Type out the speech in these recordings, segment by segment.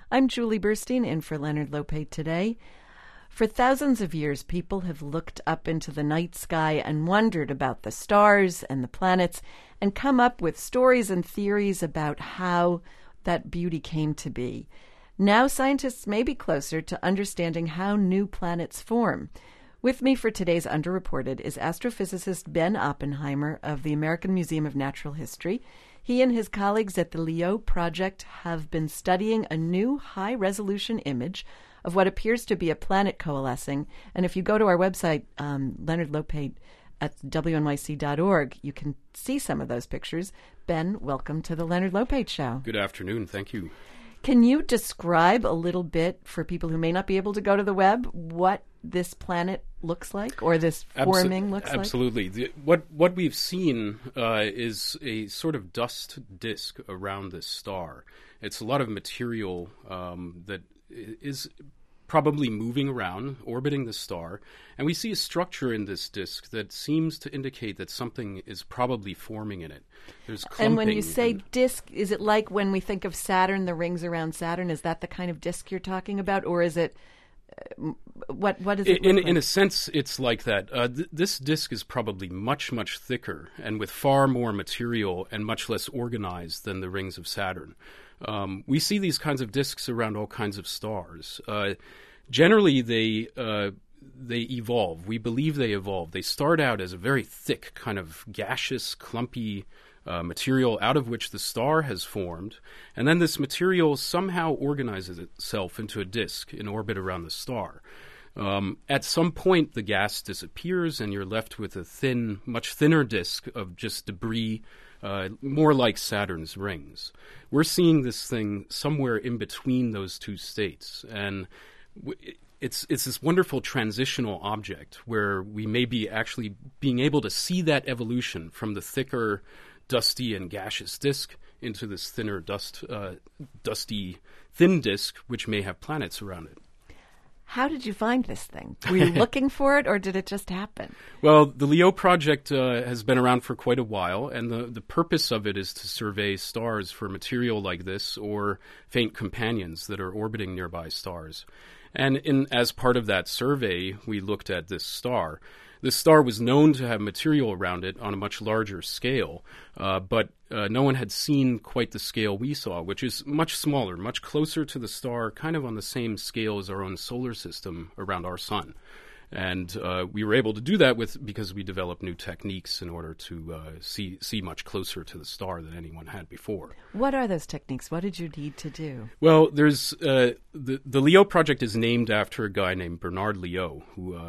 I'm Julie Burstein, in for Leonard Lopate today. For thousands of years, people have looked up into the night sky and wondered about the stars and the planets and come up with stories and theories about how that beauty came to be. Now scientists may be closer to understanding how new planets form. With me for today's Underreported is astrophysicist Ben Oppenheimer of the American Museum of Natural History. He and his colleagues at the LEO project have been studying a new high-resolution image of what appears to be a planet coalescing. And if you go to our website, Leonard Lopate at wnyc.org, you can see some of those pictures. Ben, welcome to the Leonard Lopate Show. Good afternoon. Thank you. Can you describe a little bit, for people who may not be able to go to the web, what this planet looks like, or this forming looks like? Absolutely. What we've seen is a sort of dust disk around this star. It's a lot of material that is probably moving around, orbiting the star, and we see a structure in this disk that seems to indicate that something is probably forming in it. There's clumping. And when you say disk, is it like when we think of Saturn, the rings around Saturn? Is that the kind of disk you're talking about, or is it what does it look like? In a sense, it's like that. This disk is probably much, much thicker and with far more material and much less organized than the rings of Saturn. We see these kinds of disks around all kinds of stars. Generally, they evolve. We believe they evolve. They start out as a very thick, kind of gaseous, clumpy material out of which the star has formed, and then this material somehow organizes itself into a disk in orbit around the star. At some point, the gas disappears, and you're left with a thin, much thinner disk of just debris, more like Saturn's rings. We're seeing this thing somewhere in between those two states, and it's this wonderful transitional object where we may be actually being able to see that evolution from the thicker, dusty and gaseous disk into this thinner, dusty, thin disk, which may have planets around it. How did you find this thing? Were you looking for it, or did it just happen? Well, the LEO project has been around for quite a while, and the purpose of it is to survey stars for material like this or faint companions that are orbiting nearby stars. And as part of that survey, we looked at this star. This star was known to have material around it on a much larger scale, but no one had seen quite the scale we saw, which is much smaller, much closer to the star, kind of on the same scale as our own solar system around our sun. And we were able to do that because we developed new techniques in order to see much closer to the star than anyone had before. What are those techniques? What did you need to do? Well, there's the LEO project is named after a guy named Bernard Liot,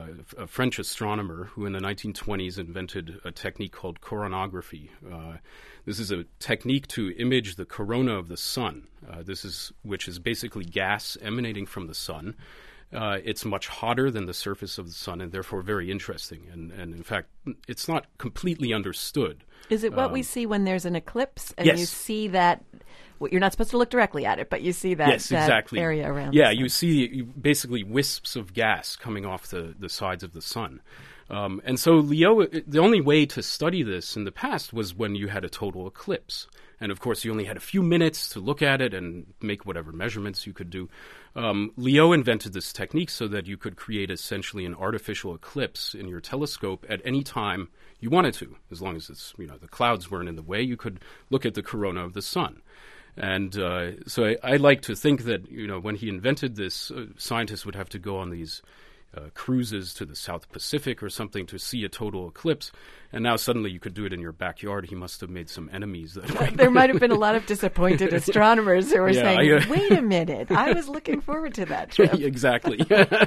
a French astronomer who in the 1920s invented a technique called coronagraphy. This is a technique to image the corona of the sun. Which is basically gas emanating from the sun. It's much hotter than the surface of the sun and therefore very interesting. And in fact, it's not completely understood. Is it what we see when there's an eclipse and yes. You see that? Well, you're not supposed to look directly at it, but you see that, yes, exactly. that area around Yeah, the sun. you see basically wisps of gas coming off the sides of the sun. And so the only way to study this in the past was when you had a total eclipse. And of course, you only had a few minutes to look at it and make whatever measurements you could do. Liot invented this technique so that you could create essentially an artificial eclipse in your telescope at any time you wanted to, as long as it's the clouds weren't in the way. You could look at the corona of the sun. And so I like to think that when he invented this, scientists would have to go on these cruises to the South Pacific or something to see a total eclipse, and now suddenly you could do it in your backyard. He must have made some enemies. There might have been a lot of disappointed astronomers who were saying, wait a minute, I was looking forward to that trip. Exactly.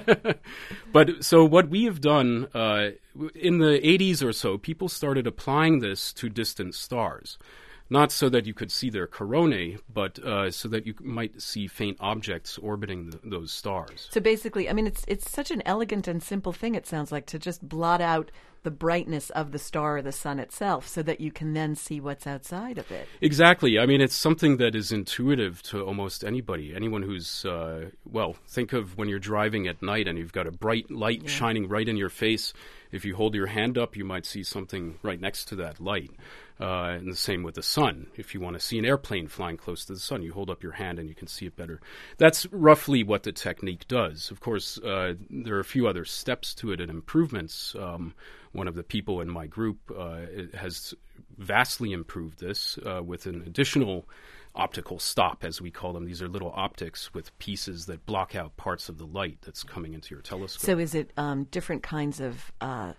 But so what we have done, in the 80s or so, people started applying this to distant stars. Not so that you could see their coronae, but so that you might see faint objects orbiting those stars. So basically, I mean, it's such an elegant and simple thing, it sounds like, to just blot out the brightness of the star or the sun itself so that you can then see what's outside of it. Exactly. I mean, it's something that is intuitive to almost anybody. Anyone who's, think of when you're driving at night and you've got a bright light shining right in your face. If you hold your hand up, you might see something right next to that light. And the same with the sun. If you want to see an airplane flying close to the sun, you hold up your hand and you can see it better. That's roughly what the technique does. Of course, there are a few other steps to it and improvements. One of the people in my group has vastly improved this with an additional optical stop, as we call them. These are little optics with pieces that block out parts of the light that's coming into your telescope. So is it different kinds of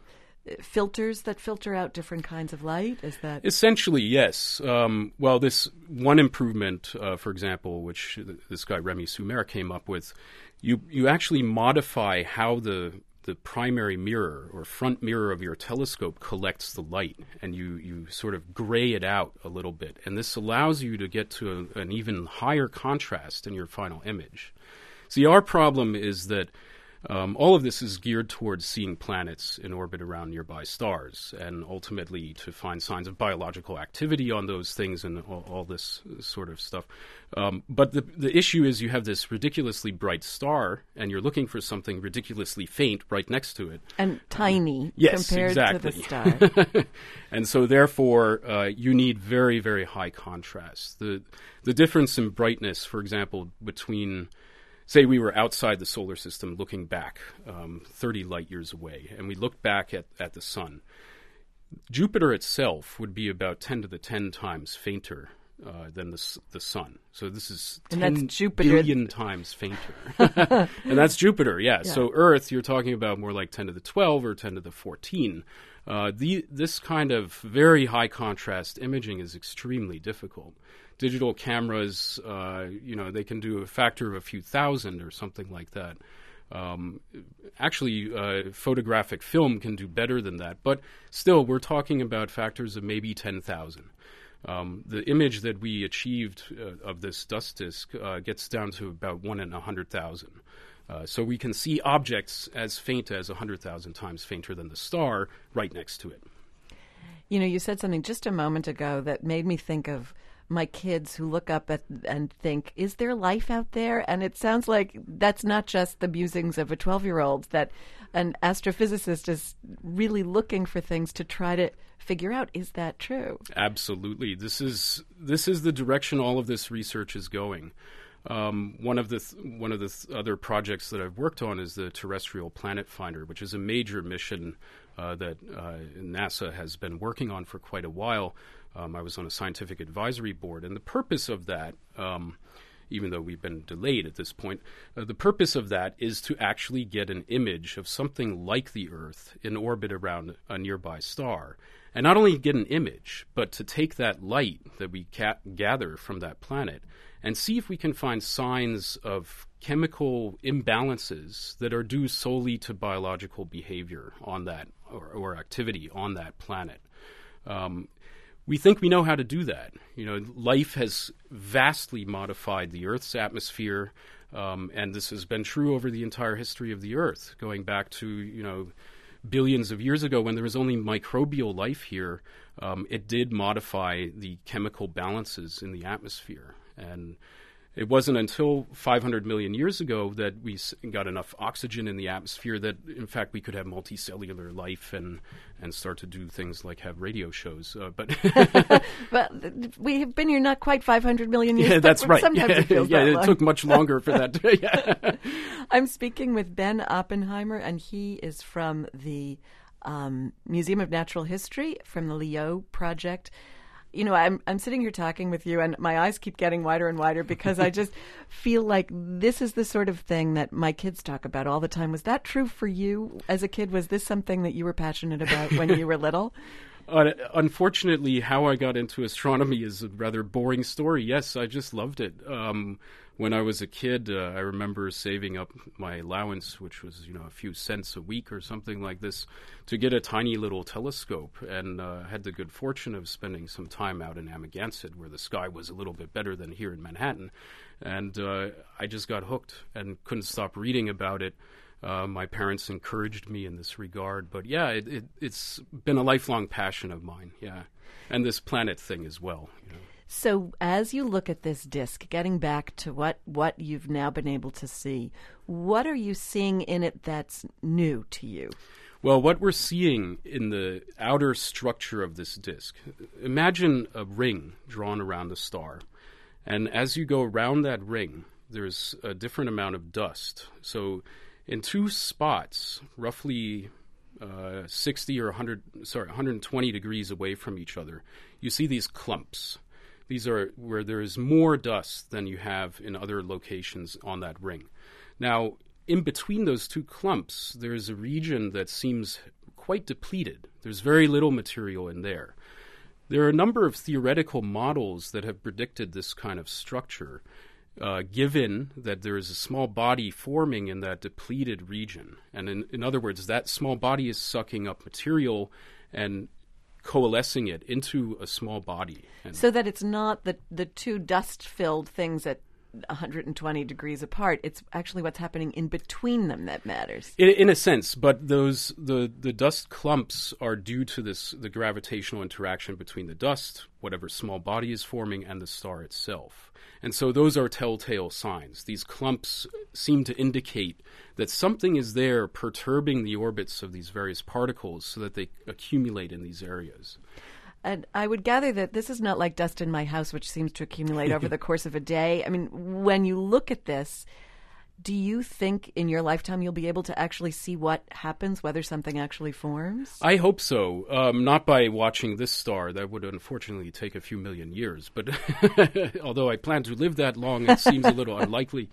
filters that filter out different kinds of light? Is that essentially yes? This one improvement, for example, which this guy Remy Soumer came up with, you actually modify how the primary mirror or front mirror of your telescope collects the light, and you sort of gray it out a little bit. And this allows you to get to an even higher contrast in your final image. See, our problem is that all of this is geared towards seeing planets in orbit around nearby stars and ultimately to find signs of biological activity on those things and all this sort of stuff. But the issue is you have this ridiculously bright star and you're looking for something ridiculously faint right next to it. And tiny compared exactly. to the star. And so therefore you need very, very high contrast. The difference in brightness, for example, between... Say we were outside the solar system looking back 30 light years away, and we looked back at the sun. Jupiter itself would be about 10 to the 10 times fainter than the sun. So this is 10 billion times fainter. And that's Jupiter, yeah. So Earth, you're talking about more like 10 to the 12 or 10 to the 14. This kind of very high contrast imaging is extremely difficult. Digital cameras, they can do a factor of a few thousand or something like that. Photographic film can do better than that. But still, we're talking about factors of maybe 10,000. The image that we achieved of this dust disk gets down to about 1 in 100,000. So we can see objects as faint as 100,000 times fainter than the star right next to it. You know, you said something just a moment ago that made me think of my kids who look up and think, is there life out there? And it sounds like that's not just the musings of a 12-year-old, that an astrophysicist is really looking for things to try to figure out, is that true? Absolutely. This is the direction all of this research is going. One of the other projects that I've worked on is the Terrestrial Planet Finder, which is a major mission that NASA has been working on for quite a while. I was on a scientific advisory board, and the purpose of that, even though we've been delayed at this point, the purpose of that is to actually get an image of something like the Earth in orbit around a nearby star. And not only get an image, but to take that light that we gather from that planet and see if we can find signs of chemical imbalances that are due solely to biological behavior on that or activity on that planet. We think we know how to do that. You know, life has vastly modified the Earth's atmosphere, and this has been true over the entire history of the Earth, going back to, billions of years ago when there was only microbial life here. It did modify the chemical balances in the atmosphere. And it wasn't until 500 million years ago that we got enough oxygen in the atmosphere that, in fact, we could have multicellular life and start to do things like have radio shows. But we have been here not quite 500 million years. Yeah, that's right. Sometimes it feels that long. It took much longer for that. Yeah. I'm speaking with Ben Oppenheimer, and he is from the Museum of Natural History, from the LEO project. You know, I'm sitting here talking with you, and my eyes keep getting wider and wider because I just feel like this is the sort of thing that my kids talk about all the time. Was that true for you as a kid? Was this something that you were passionate about when you were little? Unfortunately, how I got into astronomy is a rather boring story. Yes, I just loved it. When I was a kid, I remember saving up my allowance, which was, a few cents a week or something like this, to get a tiny little telescope. And I had the good fortune of spending some time out in Amagansett, where the sky was a little bit better than here in Manhattan. And I just got hooked and couldn't stop reading about it. My parents encouraged me in this regard. But yeah, it's been a lifelong passion of mine, yeah. And this planet thing as well. You know. So as you look at this disk, getting back to what you've now been able to see, what are you seeing in it that's new to you? Well, what we're seeing in the outer structure of this disk, imagine a ring drawn around a star. And as you go around that ring, there's a different amount of dust. So in two spots, roughly 120 degrees away from each other, you see these clumps. These are where there is more dust than you have in other locations on that ring. Now, in between those two clumps, there's a region that seems quite depleted. There's very little material in there. There are a number of theoretical models that have predicted this kind of structure, given that there is a small body forming in that depleted region. And in other words, that small body is sucking up material and coalescing it into a small body. So that it's not the two dust-filled things at 120 degrees apart. It's actually what's happening in between them that matters. In a sense, but the dust clumps are due to the gravitational interaction between the dust, whatever small body is forming, and the star itself. And so those are telltale signs. These clumps seem to indicate that something is there perturbing the orbits of these various particles so that they accumulate in these areas. And I would gather that this is not like dust in my house, which seems to accumulate over the course of a day. I mean, when you look at this, do you think in your lifetime you'll be able to actually see what happens, whether something actually forms? I hope so. Not by watching this star. That would unfortunately take a few million years. But although I plan to live that long, it seems a little unlikely.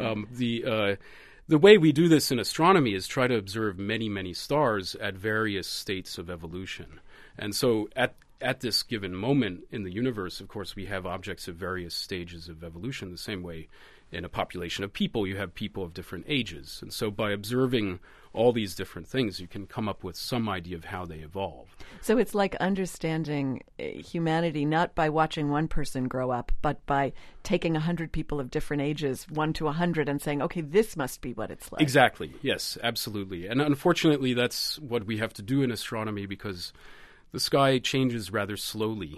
The way we do this in astronomy is try to observe many, many stars at various states of evolution. And so at this given moment in the universe, of course, we have objects of various stages of evolution, the same way in a population of people, you have people of different ages. And so by observing all these different things, you can come up with some idea of how they evolve. So it's like understanding humanity not by watching one person grow up, but by taking 100 people of different ages, 1 to 100, and saying, okay, this must be what it's like. Exactly. Yes, absolutely. And unfortunately, that's what we have to do in astronomy because the sky changes rather slowly,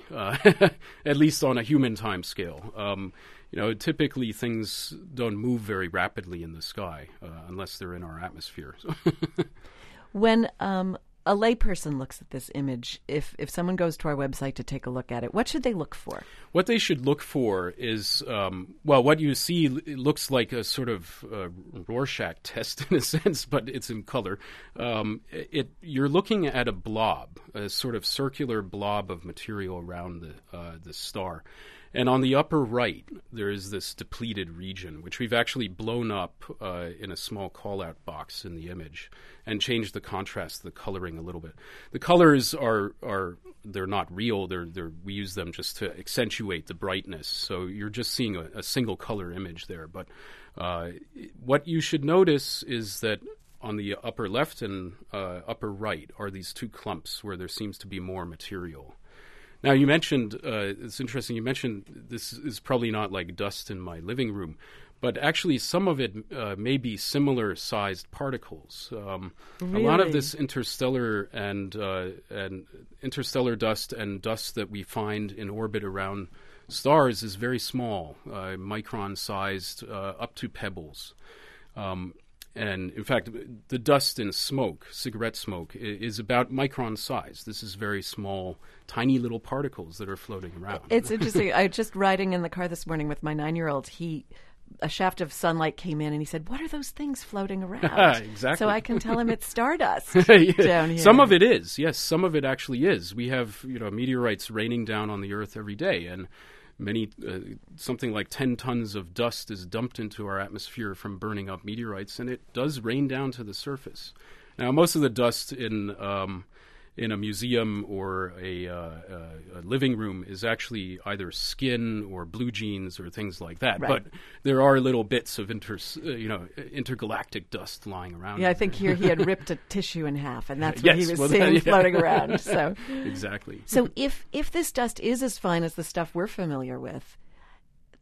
at least on a human time scale. Typically things don't move very rapidly in the sky unless they're in our atmosphere. When a layperson looks at this image, if someone goes to our website to take a look at it, what should they look for? What they should look for is, what you see looks like a sort of Rorschach test in a sense, but it's in color. You're looking at a blob, a sort of circular blob of material around the star. And on the upper right, there is this depleted region, which we've actually blown up in a small call-out box in the image and changed the contrast, the coloring a little bit. The colors they're not real. We use them just to accentuate the brightness. So you're just seeing a single color image there. But what you should notice is that on the upper left and upper right are these two clumps where there seems to be more material. Now, you mentioned, it's interesting, you mentioned this is probably not like dust in my living room, but actually some of it may be similar-sized particles. Really? A lot of this interstellar and interstellar dust and dust that we find in orbit around stars is very small, micron-sized, up to pebbles. And in fact, the dust in smoke, cigarette smoke, is about micron size. This is very small, tiny little particles that are floating around. It's interesting. I was just riding in the car this morning with my 9-year-old. A shaft of sunlight came in and he said, "What are those things floating around?" Exactly. So I can tell him it's stardust Yeah. down here. Some of it is, yes. Some of it actually is. We have, meteorites raining down on the Earth every day, and something like 10 tons of dust is dumped into our atmosphere from burning up meteorites, and it does rain down to the surface. Now, most of the dust in a museum or a living room is actually either skin or blue jeans or things like that. Right. But there are little bits of intergalactic dust lying around. Yeah, I think here he had ripped a tissue in half, and that's Yes, what he was well, seeing yeah. floating around. So Exactly. So if this dust is as fine as the stuff we're familiar with,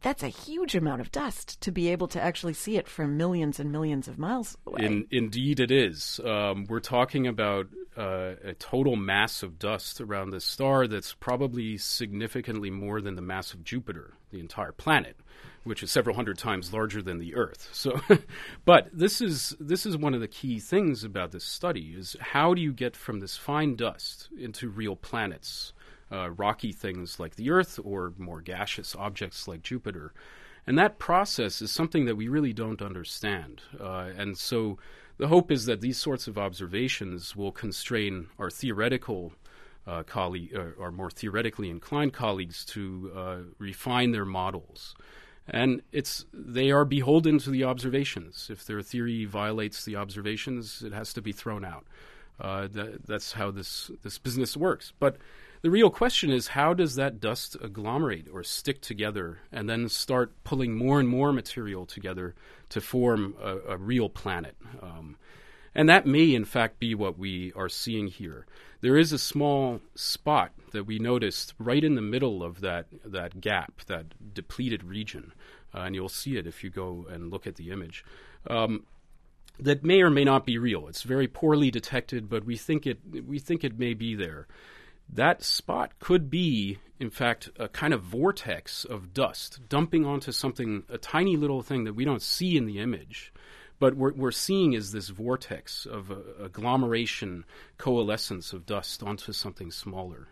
that's a huge amount of dust to be able to actually see it from millions and millions of miles away. Indeed it is. We're talking about a total mass of dust around this star that's probably significantly more than the mass of Jupiter, the entire planet, which is several hundred times larger than the Earth. So, but this is one of the key things about this study is how do you get from this fine dust into real planets? Rocky things like the Earth or more gaseous objects like Jupiter. And that process is something that we really don't understand. And so the hope is that these sorts of observations will constrain our theoretical our more theoretically inclined colleagues to refine their models. And they are beholden to the observations. If their theory violates the observations, it has to be thrown out. That's how this business works. But the real question is, how does that dust agglomerate or stick together and then start pulling more and more material together to form a real planet? And that may, in fact, be what we are seeing here. There is a small spot that we noticed right in the middle of that gap, that depleted region, and you'll see it if you go and look at the image. That may or may not be real. It's very poorly detected, but we think it may be there. That spot could be, in fact, a kind of vortex of dust dumping onto something, a tiny little thing that we don't see in the image. But we're seeing is this vortex of agglomeration, coalescence of dust onto something smaller.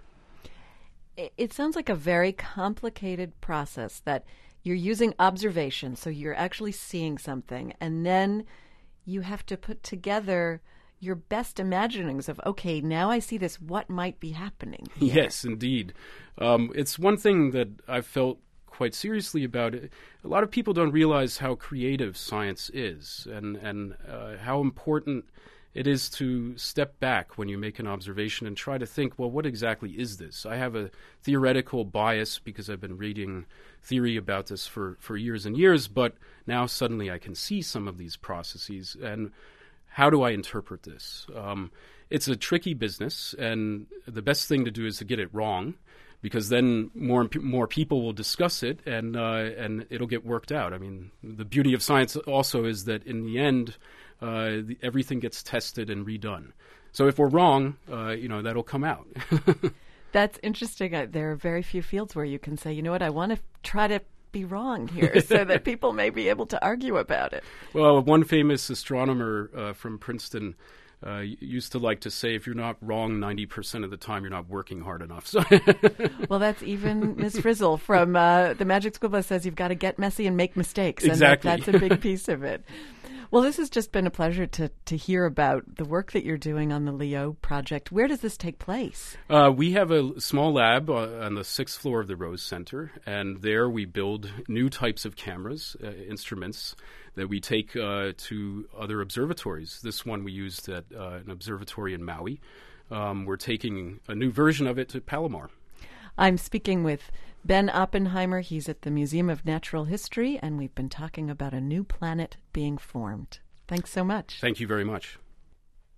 It sounds like a very complicated process that you're using observation, so you're actually seeing something, and then you have to put together your best imaginings of, okay, now I see this, what might be happening here? Yes, indeed. It's one thing that I've felt quite seriously about it. A lot of people don't realize how creative science is and how important it is to step back when you make an observation and try to think, well, what exactly is this? I have a theoretical bias because I've been reading theory about this for years and years, but now suddenly I can see some of these processes, and how do I interpret this? It's a tricky business, and the best thing to do is to get it wrong, because then more people will discuss it, and it'll get worked out. I mean, the beauty of science also is that in the end, everything gets tested and redone. So if we're wrong, that'll come out. That's interesting. There are very few fields where you can say, you know what, I want to try to be wrong here so that people may be able to argue about it. Well, one famous astronomer from Princeton used to like to say, if you're not wrong 90% of the time, you're not working hard enough. So well, that's even Ms. Frizzle from the Magic School Bus says you've got to get messy and make mistakes. Exactly. And that's a big piece of it. Well, this has just been a pleasure to hear about the work that you're doing on the LEO project. Where does this take place? We have a small lab on the 6th floor of the Rose Center, and there we build new types of cameras, instruments, that we take to other observatories. This one we used at an observatory in Maui. We're taking a new version of it to Palomar. I'm speaking with Ben Oppenheimer. He's at the Museum of Natural History, and we've been talking about a new planet being formed. Thanks so much. Thank you very much.